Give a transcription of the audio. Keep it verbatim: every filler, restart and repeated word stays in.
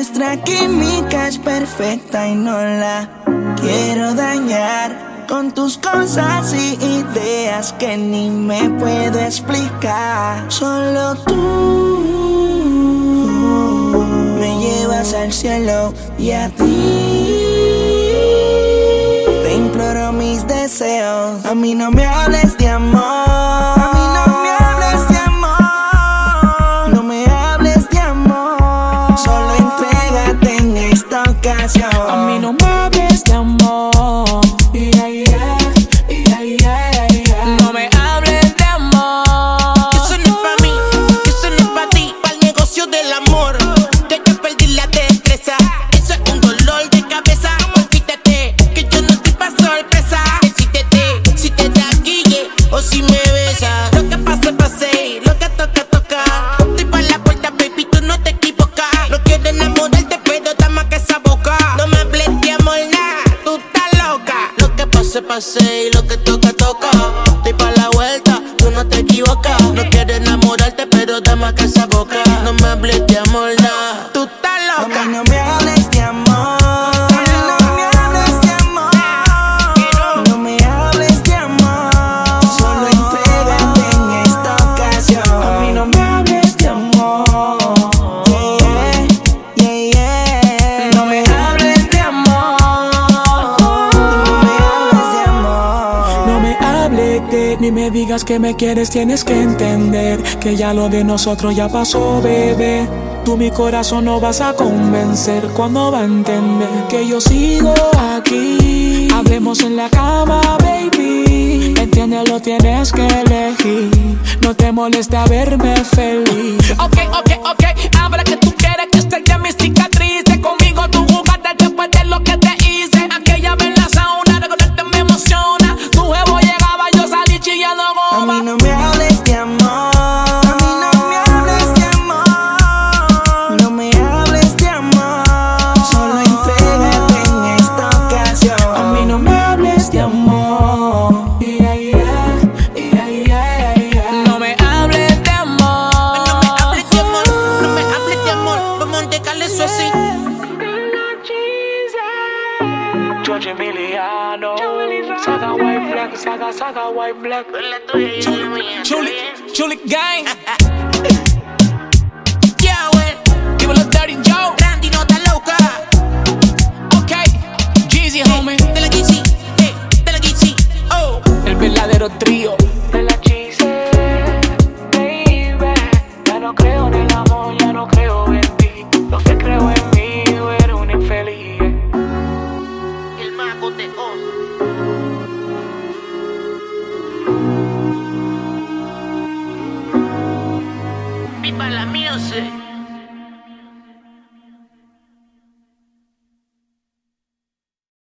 Nuestra química es perfecta y no la quiero dañar con tus cosas y ideas que ni me puedo explicar. Solo tú me llevas al cielo y a ti te imploro mis deseos. A mí no me hables de amor, a mí no me hables de amor, no me hables de amor, solo entrégate en esta ocasión. A mí no me hables de amor, yeah, yeah, yeah, yeah, yeah. No me hables de amor, que eso no es pa' mí, que eso no es pa' ti, pa'l negocio del amor. De que perdí la destreza, eso es un dolor de cabeza. Olvídate que yo no estoy pa' sorpresa. Decídete si te da guille o si me besa. Lo que pase, pase, lo que toca, toca. Estoy pa' la puerta, baby, tú no te equivocas. No quiero enamorarte, pero da más que esa boca. No me hables de amor, nada, tú estás loca. Lo que pase, pase y lo que toca, toca. Estoy pa' la vuelta, tú no te equivocas. No quiero enamorarte, pero da más que esa boca. No me hables de amor, nada, tú estás loca. A mí no me hables de amor, a mí no me hables de amor, no me hables de amor, solo entrégate en esta ocasión. a mí no me hables de amor, Yeah, yeah, yeah. no me hables de amor, No me hables de amor. no me hables de, ni me digas que me quieres, tienes que entender que ya lo de nosotros ya pasó, bebé. Tú mi corazón no vas a convencer, cuando va a entender que yo sigo aquí. Hablemos en la cama, baby. Entiéndelo, tienes que elegir. No te molesta verme feliz. Ok, ok, ok. Habla que tú quieres que esté ya mi cicatriz. Conmigo tú jugaste después de lo que te hice. Aquella vez en la sauna, recordarte me emociona. Tu juego llegaba, yo salí chillando A goma. mí no me hables de amor, a mí no me hables de amor, no me hables de amor, solo entrégate en esta ocasión. A mí no me hables de amor, yeah, yeah, yeah, yeah, yeah. No me hables de amor, No me hables de amor, no me hables de amor. Vamos a dejarle eso así. George Emiliano, Saga White Black, Saga, Saga White Black. La tuya y la mía. Chuli, Chuli Gang. Yeah, well, Dímelo, Dirty Joe. Randy no está loca. Ok, Jeezy, homie. De la Gizzy, eh, de la Gizzy, oh. El verdadero trío. De la Jeezy, baby. Ya no creo en el amor, ya no creo en ti. Lo que creo en mí, tú eres un infeliz. El mago de Oz. Viva la music.